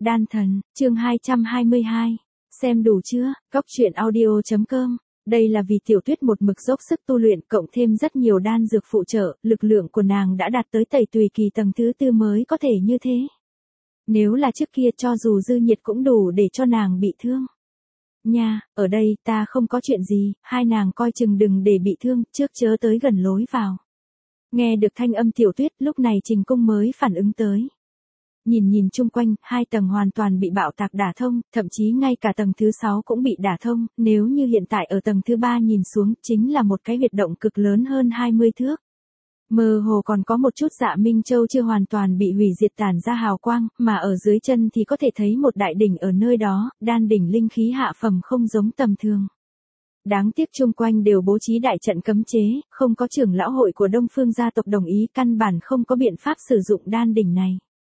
Đan thần, chương 222. Xem đủ chưa? Cóc truyện audio.com. Đây là vì Tiểu Tuyết một mực dốc sức tu luyện cộng thêm rất nhiều đan dược phụ trợ, lực lượng của nàng đã đạt tới tẩy tùy kỳ tầng thứ 4 mới có thể như thế. Nếu là trước kia cho dù dư nhiệt cũng đủ để cho nàng bị thương. Nha, ở đây ta không có chuyện gì, hai nàng coi chừng đừng để bị thương, trước chớ tới gần lối vào. Nghe được thanh âm Tiểu Tuyết, lúc này Trình Cung mới phản ứng tới. Nhìn chung quanh, hai tầng hoàn toàn bị bạo tạc đả thông, thậm chí ngay cả tầng thứ 6 cũng bị đả thông, nếu như hiện tại ở tầng thứ 3 nhìn xuống, chính là một cái huyệt động cực lớn hơn 20 thước. Mơ hồ còn có một chút Dạ Minh Châu chưa hoàn toàn bị hủy diệt tản ra hào quang, mà ở dưới chân thì có thể thấy một đại đỉnh ở nơi đó, đan đỉnh linh khí hạ phẩm không giống tầm thường. Đáng tiếc chung quanh đều bố trí đại trận cấm chế, không có trưởng lão hội của Đông Phương gia tộc đồng ý, căn bản không có biện pháp sử dụng đan đỉnh này.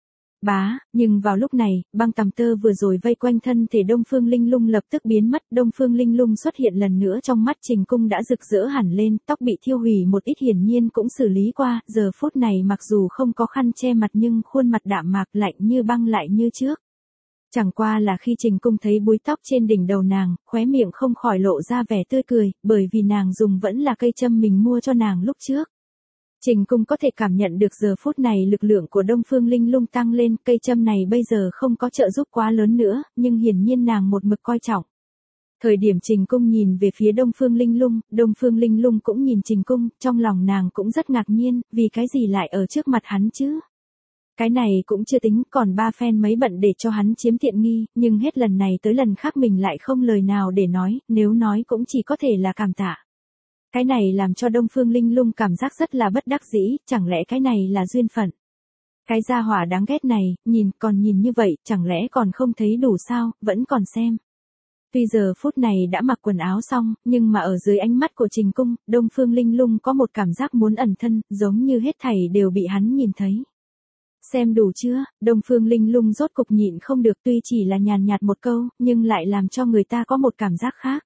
Nhưng vào lúc này, băng tằm tơ vừa rồi vây quanh thân thể Đông Phương Linh Lung lập tức biến mất, Đông Phương Linh Lung xuất hiện lần nữa trong mắt Trình Cung đã rực rỡ hẳn lên, tóc bị thiêu hủy một ít hiển nhiên cũng xử lý qua, giờ phút này mặc dù không có khăn che mặt nhưng khuôn mặt đạm mạc lạnh như băng lại như trước. Chẳng qua là khi Trình Cung thấy búi tóc trên đỉnh đầu nàng, khóe miệng không khỏi lộ ra vẻ tươi cười, bởi vì nàng dùng vẫn là cây châm mình mua cho nàng lúc trước. Trình Cung có thể cảm nhận được giờ phút này lực lượng của Đông Phương Linh Lung tăng lên, cây châm này bây giờ không có trợ giúp quá lớn nữa, nhưng hiển nhiên nàng một mực coi trọng. Thời điểm Trình Cung nhìn về phía Đông Phương Linh Lung cũng nhìn Trình Cung, trong lòng nàng cũng rất ngạc nhiên, vì cái gì lại ở trước mặt hắn chứ? Cái này cũng chưa tính, còn ba phen mấy bận để cho hắn chiếm tiện nghi, nhưng hết lần này tới lần khác mình lại không lời nào để nói, nếu nói cũng chỉ có thể là cảm tạ. Cái này làm cho Đông Phương Linh Lung cảm giác rất là bất đắc dĩ, chẳng lẽ cái này là duyên phận. Cái gia hỏa đáng ghét này, nhìn như vậy, chẳng lẽ còn không thấy đủ sao, vẫn còn xem. Tuy giờ phút này đã mặc quần áo xong, nhưng mà ở dưới ánh mắt của Trình Cung, Đông Phương Linh Lung có một cảm giác muốn ẩn thân, giống như hết thảy đều bị hắn nhìn thấy. Xem đủ chưa? Đông Phương Linh Lung rốt cục nhịn không được, tuy chỉ là nhàn nhạt một câu, nhưng lại làm cho người ta có một cảm giác khác.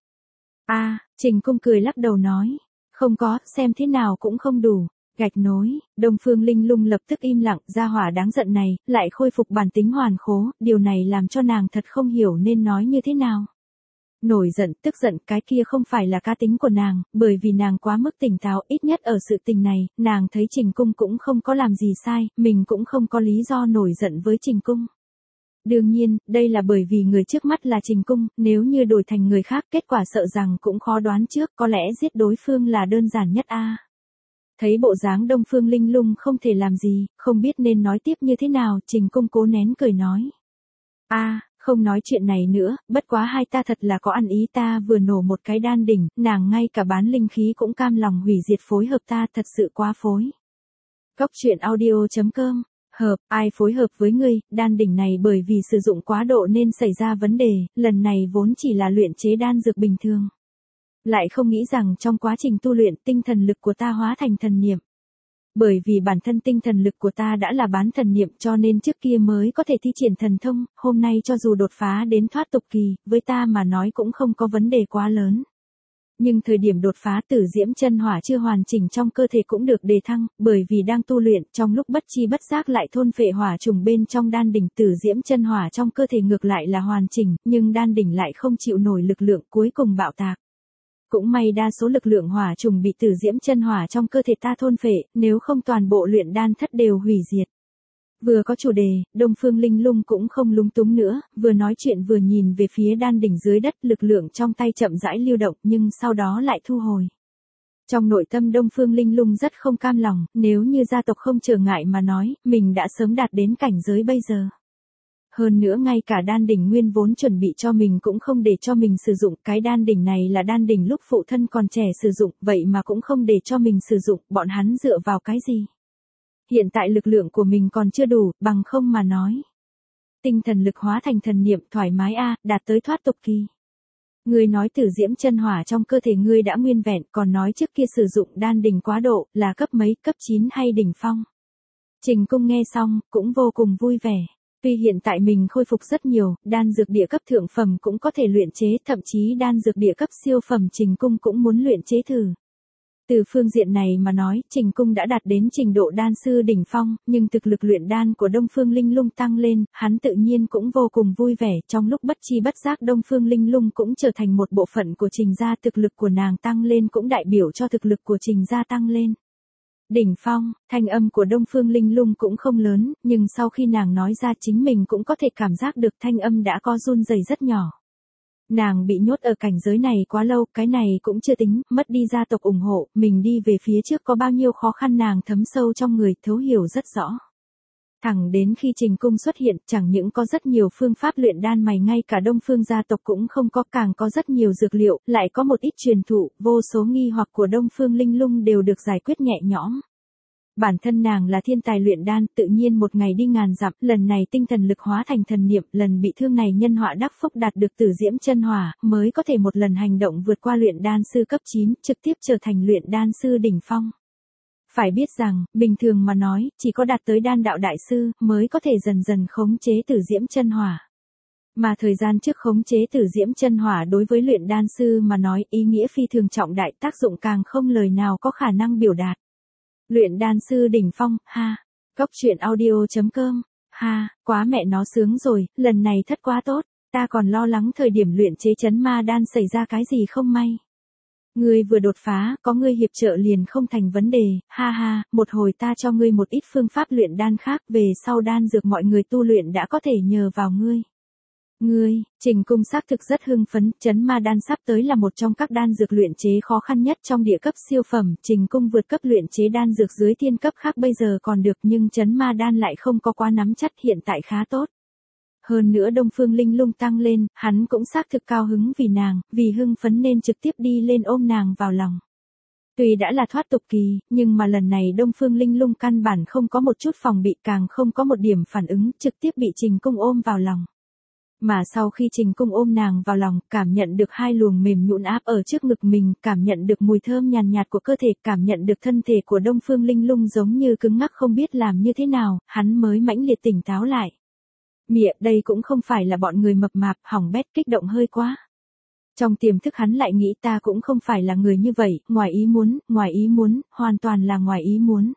Trình Cung cười lắc đầu nói, không có, xem thế nào cũng không đủ. Gạch nối, Đông Phương Linh Lung lập tức im lặng, gia hỏa đáng giận này, lại khôi phục bản tính hoàn khố, điều này làm cho nàng thật không hiểu nên nói như thế nào. Nổi giận, tức giận, cái kia không phải là cá tính của nàng, bởi vì nàng quá mức tỉnh táo, ít nhất ở sự tình này, nàng thấy Trình Cung cũng không có làm gì sai, mình cũng không có lý do nổi giận với Trình Cung. Đương nhiên, đây là bởi vì người trước mắt là Trình Cung, nếu như đổi thành người khác kết quả sợ rằng cũng khó đoán trước, có lẽ giết đối phương là đơn giản nhất Thấy bộ dáng Đông Phương Linh Lung không thể làm gì, không biết nên nói tiếp như thế nào, Trình Cung cố nén cười nói. Không nói chuyện này nữa, bất quá hai ta thật là có ăn ý, ta vừa nổ một cái đan đỉnh, nàng ngay cả bán linh khí cũng cam lòng hủy diệt phối hợp ta, thật sự quá phối. Cóc truyện audio.com. Ai phối hợp với ngươi, đan đỉnh này bởi vì sử dụng quá độ nên xảy ra vấn đề, lần này vốn chỉ là luyện chế đan dược bình thường. Lại không nghĩ rằng trong quá trình tu luyện tinh thần lực của ta hóa thành thần niệm. Bởi vì bản thân tinh thần lực của ta đã là bán thần niệm cho nên trước kia mới có thể thi triển thần thông, hôm nay cho dù đột phá đến thoát tục kỳ, với ta mà nói cũng không có vấn đề quá lớn. Nhưng thời điểm đột phá Tử Diễm Chân Hỏa chưa hoàn chỉnh trong cơ thể cũng được đề thăng, bởi vì đang tu luyện, trong lúc bất chi bất giác lại thôn phệ hỏa trùng bên trong đan đỉnh, Tử Diễm Chân Hỏa trong cơ thể ngược lại là hoàn chỉnh, nhưng đan đỉnh lại không chịu nổi lực lượng cuối cùng bạo tạc. Cũng may đa số lực lượng hỏa trùng bị Tử Diễm Chân Hỏa trong cơ thể ta thôn phệ, nếu không toàn bộ luyện đan thất đều hủy diệt. Vừa có chủ đề, Đông Phương Linh Lung cũng không lúng túng nữa, vừa nói chuyện vừa nhìn về phía đan đỉnh dưới đất, lực lượng trong tay chậm rãi lưu động nhưng sau đó lại thu hồi. Trong nội tâm Đông Phương Linh Lung rất không cam lòng, nếu như gia tộc không trở ngại mà nói, mình đã sớm đạt đến cảnh giới bây giờ. Hơn nữa ngay cả đan đỉnh nguyên vốn chuẩn bị cho mình cũng không để cho mình sử dụng, cái đan đỉnh này là đan đỉnh lúc phụ thân còn trẻ sử dụng, vậy mà cũng không để cho mình sử dụng, bọn hắn dựa vào cái gì? Hiện tại lực lượng của mình còn chưa đủ, bằng không mà nói. Tinh thần lực hóa thành thần niệm thoải mái đạt tới thoát tục kỳ. Ngươi nói Tử Diễm Chân Hỏa trong cơ thể ngươi đã nguyên vẹn, còn nói trước kia sử dụng đan đỉnh quá độ, là cấp mấy, cấp 9 hay đỉnh phong? Trình Cung nghe xong, cũng vô cùng vui vẻ. Tuy hiện tại mình khôi phục rất nhiều, đan dược địa cấp thượng phẩm cũng có thể luyện chế, thậm chí đan dược địa cấp siêu phẩm Trình Cung cũng muốn luyện chế thử. Từ phương diện này mà nói, Trình Cung đã đạt đến trình độ đan sư đỉnh phong, nhưng thực lực luyện đan của Đông Phương Linh Lung tăng lên, hắn tự nhiên cũng vô cùng vui vẻ, trong lúc bất chi bất giác Đông Phương Linh Lung cũng trở thành một bộ phận của Trình gia, thực lực của nàng tăng lên cũng đại biểu cho thực lực của Trình gia tăng lên. Đỉnh phong, thanh âm của Đông Phương Linh Lung cũng không lớn, nhưng sau khi nàng nói ra chính mình cũng có thể cảm giác được thanh âm đã có run rẩy rất nhỏ. Nàng bị nhốt ở cảnh giới này quá lâu, cái này cũng chưa tính, mất đi gia tộc ủng hộ, mình đi về phía trước có bao nhiêu khó khăn nàng thấm sâu trong người, thấu hiểu rất rõ. Thẳng đến khi Trình Cung xuất hiện, chẳng những có rất nhiều phương pháp luyện đan mà ngay cả Đông Phương gia tộc cũng không có, càng có rất nhiều dược liệu, lại có một ít truyền thụ, vô số nghi hoặc của Đông Phương Linh Lung đều được giải quyết nhẹ nhõm. Bản thân nàng là thiên tài luyện đan, tự nhiên một ngày đi ngàn dặm, lần này tinh thần lực hóa thành thần niệm, lần bị thương này nhân họa đắc phúc đạt được tử diễm chân hỏa, mới có thể một lần hành động vượt qua luyện đan sư cấp 9, trực tiếp trở thành luyện đan sư đỉnh phong. Phải biết rằng, bình thường mà nói, chỉ có đạt tới đan đạo đại sư, mới có thể dần dần khống chế tử diễm chân hỏa. Mà thời gian trước khống chế tử diễm chân hỏa đối với luyện đan sư mà nói, ý nghĩa phi thường trọng đại, tác dụng càng không lời nào có khả năng biểu đạt. Luyện đan sư đỉnh phong, ha. Cốc truyện audio.com, ha, quá mẹ nó sướng rồi, lần này thất quá tốt, ta còn lo lắng thời điểm luyện chế chấn ma đan xảy ra cái gì không may. Ngươi vừa đột phá, có ngươi hiệp trợ liền không thành vấn đề, ha ha, một hồi ta cho ngươi một ít phương pháp luyện đan khác, về sau đan dược mọi người tu luyện đã có thể nhờ vào ngươi. Trình Cung xác thực rất hưng phấn, chấn ma đan sắp tới là một trong các đan dược luyện chế khó khăn nhất trong địa cấp siêu phẩm, Trình Cung vượt cấp luyện chế đan dược dưới thiên cấp khác bây giờ còn được nhưng chấn ma đan lại không có quá nắm chắc, hiện tại khá tốt. Hơn nữa Đông Phương Linh Lung tăng lên, hắn cũng xác thực cao hứng vì nàng, vì hưng phấn nên trực tiếp đi lên ôm nàng vào lòng. Tuy đã là thoát tục kỳ, nhưng mà lần này Đông Phương Linh Lung căn bản không có một chút phòng bị, càng không có một điểm phản ứng, trực tiếp bị Trình Cung ôm vào lòng. Mà sau khi Trình Cung ôm nàng vào lòng, cảm nhận được hai luồng mềm nhũn áp ở trước ngực mình, cảm nhận được mùi thơm nhàn nhạt của cơ thể, cảm nhận được thân thể của Đông Phương Linh Lung giống như cứng ngắc không biết làm như thế nào, hắn mới mãnh liệt tỉnh táo lại. Mẹ, đây cũng không phải là bọn người mập mạp, hỏng bét, kích động hơi quá. Trong tiềm thức hắn lại nghĩ ta cũng không phải là người như vậy, ngoài ý muốn, hoàn toàn là ngoài ý muốn.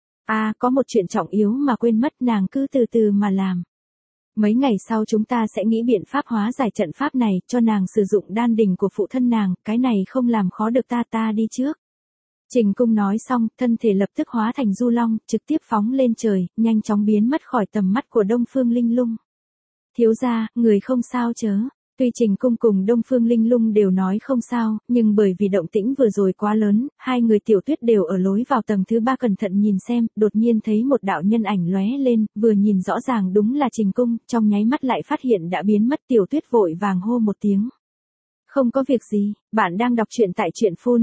Có một chuyện trọng yếu mà quên mất, nàng cứ từ từ mà làm. Mấy ngày sau chúng ta sẽ nghĩ biện pháp hóa giải trận pháp này, cho nàng sử dụng đan đỉnh của phụ thân nàng, cái này không làm khó được ta đi trước. Trình Cung nói xong, thân thể lập tức hóa thành du long, trực tiếp phóng lên trời, nhanh chóng biến mất khỏi tầm mắt của Đông Phương Linh Lung. Thiếu gia, người không sao chớ. Tuy Trình Cung cùng Đông Phương Linh Lung đều nói không sao, nhưng bởi vì động tĩnh vừa rồi quá lớn, hai người Tiểu Tuyết đều ở lối vào tầng thứ 3 cẩn thận nhìn xem, đột nhiên thấy một đạo nhân ảnh lóe lên, vừa nhìn rõ ràng đúng là Trình Cung, trong nháy mắt lại phát hiện đã biến mất. Tiểu Tuyết vội vàng hô một tiếng. Không có việc gì, bạn đang đọc truyện tại truyện phun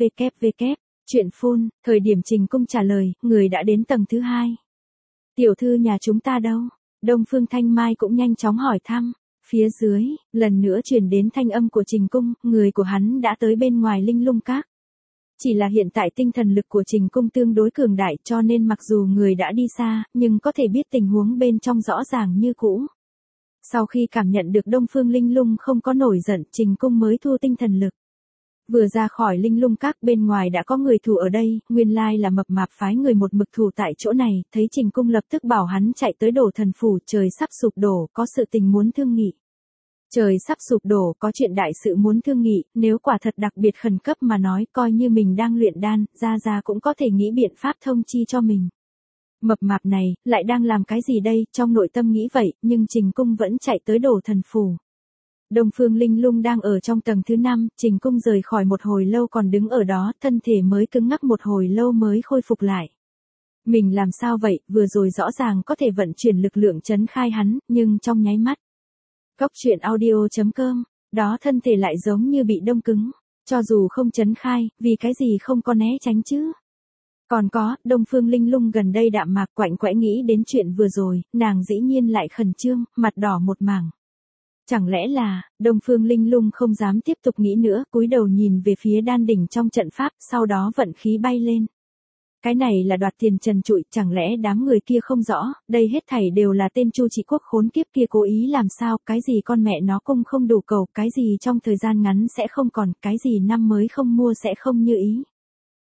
www. Truyện phun, thời điểm Trình Cung trả lời, người đã đến tầng thứ 2. Tiểu thư nhà chúng ta đâu? Đông Phương Thanh Mai cũng nhanh chóng hỏi thăm. Phía dưới, lần nữa truyền đến thanh âm của Trình Cung, người của hắn đã tới bên ngoài Linh Lung Các. Chỉ là hiện tại tinh thần lực của Trình Cung tương đối cường đại cho nên mặc dù người đã đi xa, nhưng có thể biết tình huống bên trong rõ ràng như cũ. Sau khi cảm nhận được Đông Phương Linh Lung không có nổi giận, Trình Cung mới thu tinh thần lực. Vừa ra khỏi Linh Lung Các, bên ngoài đã có người thủ ở đây, nguyên lai là mập mạp phái người một mực thủ tại chỗ này, thấy Trình Cung lập tức bảo hắn chạy tới Đổ Thần Phủ, trời sắp sụp đổ, có sự tình muốn thương nghị. Trời sắp sụp đổ, có chuyện đại sự muốn thương nghị, nếu quả thật đặc biệt khẩn cấp mà nói, coi như mình đang luyện đan, ra cũng có thể nghĩ biện pháp thông chi cho mình. Mập mạp này, lại đang làm cái gì đây, trong nội tâm nghĩ vậy, nhưng Trình Cung vẫn chạy tới Đổ Thần Phủ. Đông Phương Linh Lung đang ở trong tầng thứ 5, Trình Cung rời khỏi một hồi lâu còn đứng ở đó, thân thể mới cứng ngắc một hồi lâu mới khôi phục lại. Mình làm sao vậy, vừa rồi rõ ràng có thể vận chuyển lực lượng trấn khai hắn, nhưng trong nháy mắt. Cốc truyện audio.com, đó thân thể lại giống như bị đông cứng, cho dù không trấn khai, vì cái gì không có né tránh chứ. Còn có, Đông Phương Linh Lung gần đây đạm mạc quạnh quẽ nghĩ đến chuyện vừa rồi, nàng dĩ nhiên lại khẩn trương, mặt đỏ một mảng. Chẳng lẽ là, Đông Phương Linh Lung không dám tiếp tục nghĩ nữa, cúi đầu nhìn về phía đan đỉnh trong trận pháp, sau đó vận khí bay lên. Cái này là đoạt tiền trần trụi, chẳng lẽ đám người kia không rõ, đây hết thảy đều là tên Chu Trị Quốc khốn kiếp kia cố ý làm sao, cái gì con mẹ nó cung không đủ cầu, cái gì trong thời gian ngắn sẽ không còn, cái gì năm mới không mua sẽ không như ý.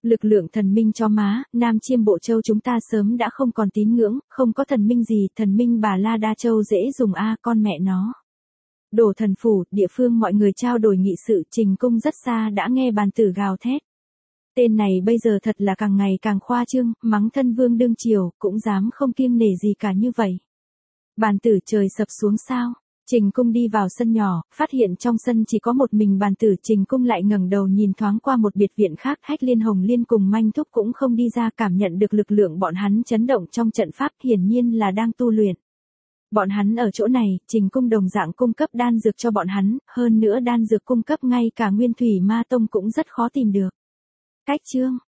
Lực lượng thần minh cho má, Nam Chiêm Bộ Châu chúng ta sớm đã không còn tín ngưỡng, không có thần minh gì, thần minh Bà La Đa Châu dễ dùng a con mẹ nó. Đổ thần phủ, địa phương mọi người trao đổi nghị sự, Trình Cung rất xa đã nghe bàn tử gào thét. Tên này bây giờ thật là càng ngày càng khoa trương, mắng thân vương đương triều, cũng dám không kiêng nể gì cả như vậy. Bàn tử trời sập xuống sao? Trình Cung đi vào sân nhỏ, phát hiện trong sân chỉ có một mình bàn tử. Trình Cung lại ngẩng đầu nhìn thoáng qua một biệt viện khác, Hách Liên Hồng Liên cùng Manh Thúc cũng không đi ra, cảm nhận được lực lượng bọn hắn chấn động trong trận pháp, hiển nhiên là đang tu luyện. Bọn hắn ở chỗ này, Trình Cung đồng dạng cung cấp đan dược cho bọn hắn, hơn nữa đan dược cung cấp ngay cả Nguyên Thủy Ma Tông cũng rất khó tìm được. Cách chương